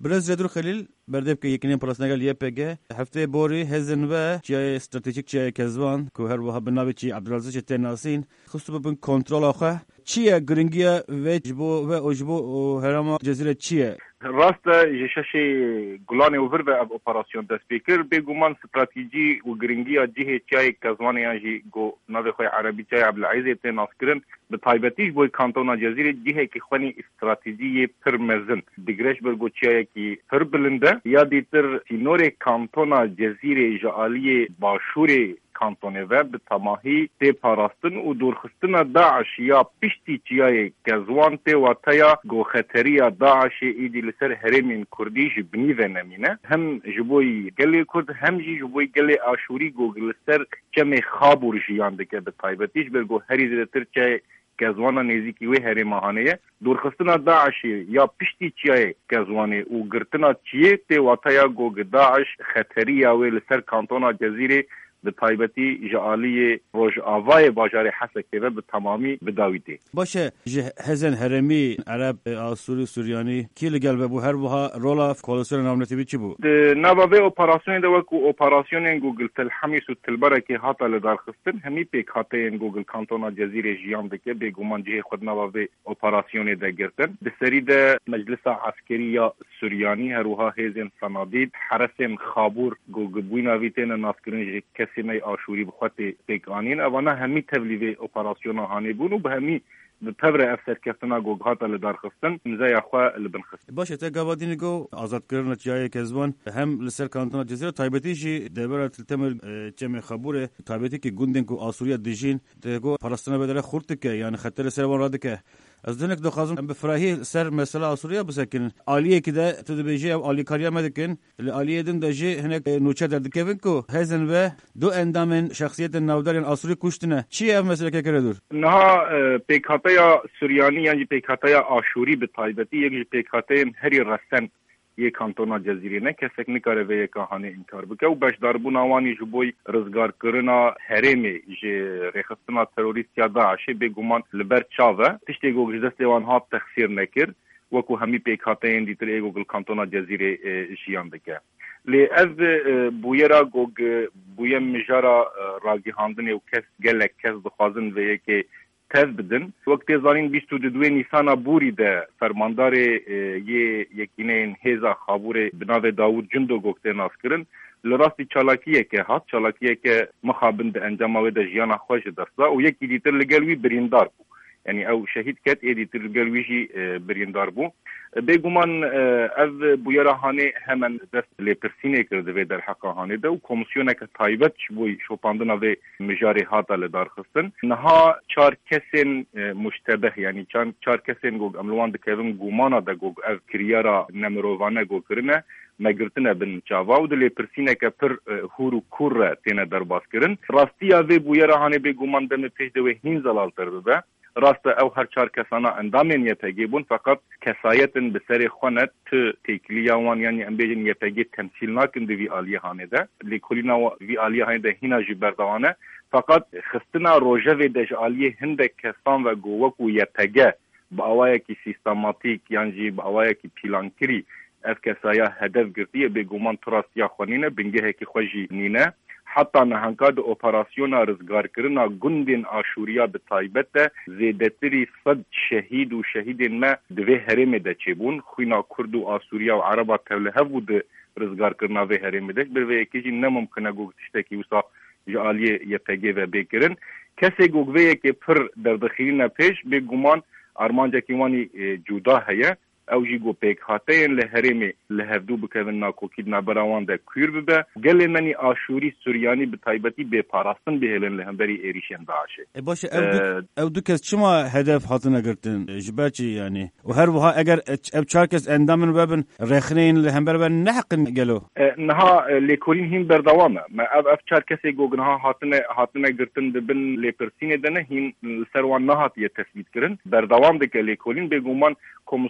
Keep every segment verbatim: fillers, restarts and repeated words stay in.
برز جدول خلیل بردهب که یکنیم پرسنگال یه پگه هفته بوری هزن و چیای استراتژیک چیای کزوان که هر وها بنابه چی عبدالعزیز تناسین خصوصا ببین کنترل آخه چیه گرینگیه و جبو و اجبو و هرما جزیره چیه؟ راست جشش گلان اوور و اپراسیون دست پیکر بگومان استراتژی و گرینگیه جه چیای کزوان یعنی گو نوی خوی عربی چیای عبدالعزیز تناسکرن به تایبتیش بوی کانتونا جزیره جه که خوانی استراتژی پرمزن دیگرش برگو چیای که پر بلنده یا دیتر سینور کانتونا جزیره جعالی باشور کانتونه و به تماهی تی پاراستن و دورخستن داعش یا پشتی چیای کزوان تی و تیا گو خطری داعش ایدی لسر هرمین کردیش بنی و نمینه هم جبوی گلی کرد هم جی جبوی گلی آشوری گو لسر چمی خابور جیان دکه به طایبتیش برگو هری زیدتر چای کزوانا نزیکی و هری ماهانه دورخستنا داعش یا پشتی چیای کزوانه و گرتنا چیه تی و تیا گو داعش خطری یا و لسر کانتونا جزیره به طایبتی جعالی روش آوای باجار حسکه و به تمامی بداویده باشه هزن هرمی عرب آسوری سوریانی کی لگل ببو هر وها رولا کولسیون نامنتی بی چی بود؟ نوابه اپراسیون دوکو اپراسیون گوگل تلحمیس و تلبره که هاتا لدار خستن همی پیک هاته گوگل کانتونا جزیره جیان دکه به گومان جه خود نوابه اپراسیون ده گرتن به سری ده مجلس عسکری یا سوریانی هر وها هزن صنادید حرسم خابور گوگل بویناویتن ناسکرین سیمه آشوری بخواد پیکانین اوانا همی تبلیغ اپراسیون هانی بونو به همی به تبر افسر کفتنا گوگهات لدار خستن مزای اخوا لبن خستن باشه تا گوادینی گو آزاد کردن جای کزوان هم لسر کانتونا جزیره تایبتیشی دبر تلتمر چم خبوره تایبتی که گوندن کو آسوریا دیجین دگو پاراستنا بدره خورد که یعنی خطر سربان راده که از دنک دو خازم بفراهی سر مثلا آسوریا بسکن عالیه که ده تدبیجی او عالی کاریا مدکن عالیه دن دجی هنک نوچه درد کفن کو هزن و دو اندامن شخصیت نودارین آسوری کشتنه چیه مثلا که کردور نه پیکاتیا سوریانی یعنی پیکاتیا آشوری به تایبتی یک پیکاتین هری رسن یک کانتونا جزیره نه کسک نکاره و یک کهانه انکار بکه و بشدار بوناوانی جبوی رزگار کرنا هرمی جه رخصتنا تروریست یا داعشه بگومان لبر چاوه تشتی گو جدست وان ها تخسیر نکر وکو همی پیکاتین دیتر ایگوگل کانتونا جزیره جیان دکه لی از بویرا گوگ بوی مجارا راگی هاندن و کس گلک کس دخوازن و یکی تز بدن وقتی زارین بیست و دو نیسانا بوری ده فرماندار یه یکینه هزا خابور بناو داود جندو گوکته ناس کرن لراستی چالاکیه که هات چالاکیه که مخابند انجام و ده جیانا خوش دستا و یکی دیتر لگلوی بریندار بو یعنی او شهید کت ایدی تر گلویجی بریندار بو بگومان از بویراهانه همان دست لپرسینه کرده و در حقاهانه ده و کمیسیونه که تایبت بوی شوپاندن و مجاری هاتا لدار خستن نها چار کسین مشتبه یعنی چار کسین گوگ املوان دکرن گومانا ده گوگ از کریارا نمروانه گو کرنه مگرتنه بن چاوا و دلی پرسینه که پر هورو کور تینه در باز کرن راستی آوه بویراهانه بگومان دم پیش دوه هین زلال ترده راست او هر چهار کسانا اندامین یتگی بون فقط کسایتن بسر خونت تکلیه وان یعنی امبیجن یتگی تمثیل ناکن دی وی آلیه هانه ده لیکولینا وی آلیه هانه ده هینا جی بردوانه فقط خستنا روژه و دج آلیه هنده کسان و گووکو یتگه با اوائه کی سیستماتیک یعنی جی با اوائه کی پیلانکری از کسایا هدف گرتیه بگومان تراستیا خونینه بنگه کی خوشی نینه حتی نهانکاد اپراسیون رزگار کرنا گندین آشوریا به تایبت زیدتری صد شهید و شهید ما دوی هرم ده چبون خوینا کرد و آسوریا و عربا توله بود رزگار کرنا وی هرم ده بر وی کیجی نممکنه گوگتشتکی وسا جعالی یپگی و بکرن کسی گوگویه که پر در دخیلین پیش به گمان ارمانجا کیوانی جودا هیه او جی گو پیک هاتین لهرمی لهفدو بکوین ناکوکید نبراوان ده کور ببه گل منی آشوری سوریانی به تایبتی به پاراستن بهلن لهمبری ایریشن داعشه باشه او دو, او دو کس چما هدف هاتن اگرتن جبرچی یعنی و هر وها اگر او چار کس اندامن ببن رخنین لهمبر بن نحقن گلو نها لیکولین هین بردوامه ما او اف چار کسی گوگنها هاتن هاتن اگرتن دبن لیپرسین دنه هین سروان نهات یه تثبیت کرن بردوام دکه لیکولین بگومان کمیسیونا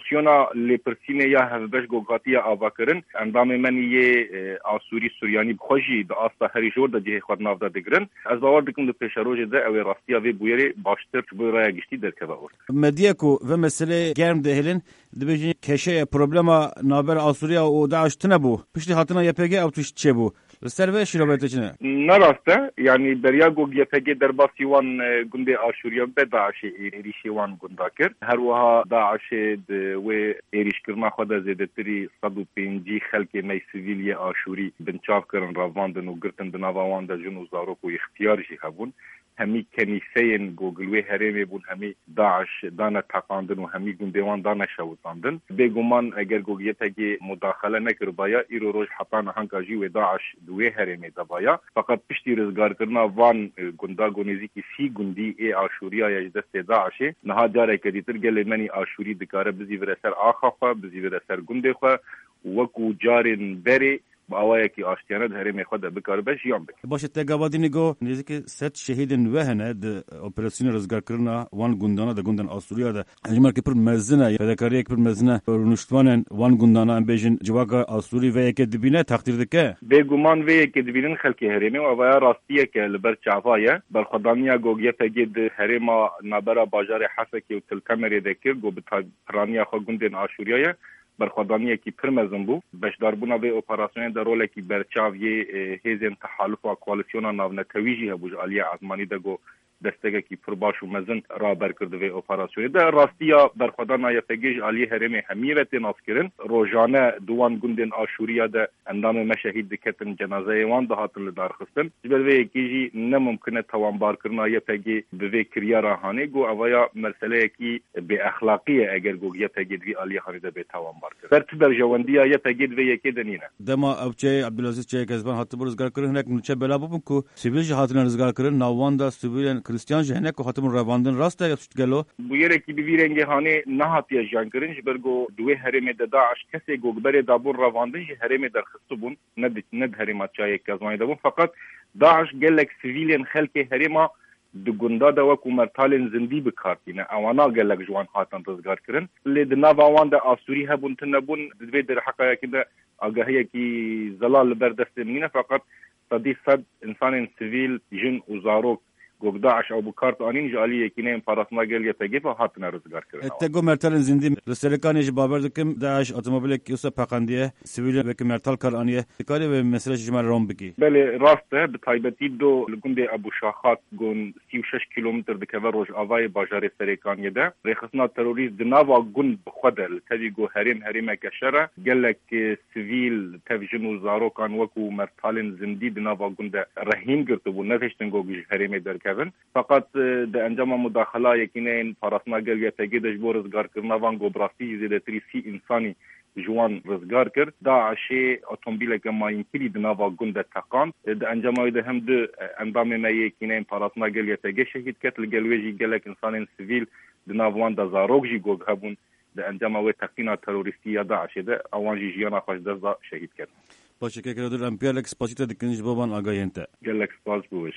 یا لپرسینه یا هفبش گوگاتی آواکرن اندام من یه آسوری سوریانی بخوشی دا آستا هری جور دا جه خود ناف دا دگرن از باور دکم دا پیشروج ده اوی راستیا وی بویری باشتر چبوی رای گشتی در که باور مدیکو و مسئله گرم دهلن دبیجین کشه پروبلما نابر آسوریا و داعش تنبو پشتی حاطنا یپگی او توش چه بو سر و شرابت چنه نراسته یعنی دریا گوگ یپگی در باسی وان گنده آشوریا به داعش ایریشی وان گندا کرد هر وها داعش و ایریش کرنا خود زیده تری صد و پینجی خلق می سیویلی آشوری بنچاف کرن رواندن و گرتن دناوان دا جنو زاروک و اختیارشی خبون همی کنیسین گوگلوی هرمی بون همی داعش دانه تقاندن و همی گندوان دانه شوتاندن بگمان اگر گوگیه تگی مداخله نکر بایا ایرو روش حتان هنگاجی و داعش دوی هرمی دبایا فقط پشتی رزگار کرنا وان گندا گونیزی کی سی گندی ای آشوریا یا دست داعشه نها جاره کدیتر گل منی آشوری دکاره بزی ورسر آخا خوا بزی ورسر گنده خوا وکو جارن بری با اوایه کی آشتیانه ده هرمی خود بکار بش یام بک باشه تگابادی نگو نزدیک ست شهیدن وهنه د اپراسیون رزگار کرنا وان گوندانا د گوندن آسوریا ده اجمال که پر مزنه فداکاری یک پر مزنه رونشتوان وان گوندانا ام بیجن جواگا آسوری و یک دبینه تقدیر دکه بگمان و یک دبینن خلکی هرمی و اوایه راستیه که لبر چافایه بر خدانیا گوگیه تگید هرما نابرا باجار حسکی و تلکمری دکر گو بترانیا خو گوندن آشوریایه برخوادانی کی پرمزن بو بشدار بونا به اپراسیون در رول کی برچاوی هیزن تحالف و کواليسيون ناونکویجی هبوج عالیه ازمانی دگو دستگی کی پرباش و مزن را برکرد و اپراسیون در راستیا برخوادان یفگیج عالی هرم حمیرت ناسکرین روزانه دوان گوندن آشوریا ده اندام مشاهید دکتن جنازه وان ده هاتل دار خستن جبر و یکیجی نممکنه توان بار کرنا یفگی به کریا راهانه گو اویا مسئله کی به اخلاقیه اگر گو یفگی وی عالی خریده به توان بار کرد برت در جواندیا یفگی و یکی دنینه دما ابچه عبدالعزیز چه کسبان هات برزگار کرن هناك نچه بلا بوم کو سیویل هاتن رزگار کرن ناوان دا سیویل کریستیان جهنه کو هاتم رواندن راست یا گلو بویره کی بیرنگ هانه نهاتی جان کرن برگو دوی هرم د داعش کسی گوبر دابور رواندن هرم در خصبون ند ند هرم چای کزمای دبون فقط داعش گلک سیویلین خلک هرم د ګوندا د حکومتالن زندي بکارتینه اوانا گلک جوان هاتن رزگار کرن لید ناوان د آسوری هبون تنبون د در حقایق د آگاهی کی زلال بردست مینه فقط صدی صد انسان سیویل جن و زاروک گوگ داعش او بکارت آنین جالی یکینه پاراسما گل یتگیف هاتن رزگار کرن تگو مرتل زندی رسلکانش بابر دکم داعش اتومبیل کیوسا پقندیه سیویل بک مرتل کارانیه کاری به مسئله جمال روم بکی بله راسته به تایبتی دو لگونده ابو شاخات گون سی و شش کیلومتر دکه روز آوای باجار سرکانیه ده رخصنا تروریست دناوا گون بخدل تدی گو هریم هریم کشره گلک سیویل تفجن و زاروکان وکو مرتل زندی دناوا گونده رحیم گرتو بو نتشتن گو هریم در فقط د انجام مداخله یکینه پاراسما گل یتگی د جبر رزگار کرنا وان گو براستی زیده تری سی انسانی جوان رزگار کرد داعش اتومبیل که ماین کلی دناوا گنده تقان د انجام های ده هم ده اندام ما یکینه پاراسما گل یتگی شهید کت لگلویجی گلک انسان سیویل دناوان دا زاروک جی گوگ هبون د انجام های تقینا تروریستی یا داعش ده اوان جی جیانا خوش دزا شهید کرد باشه که کرده امپیالکس پاسیتا دکنیش بابان آگاهی انت گلک سپاس بوش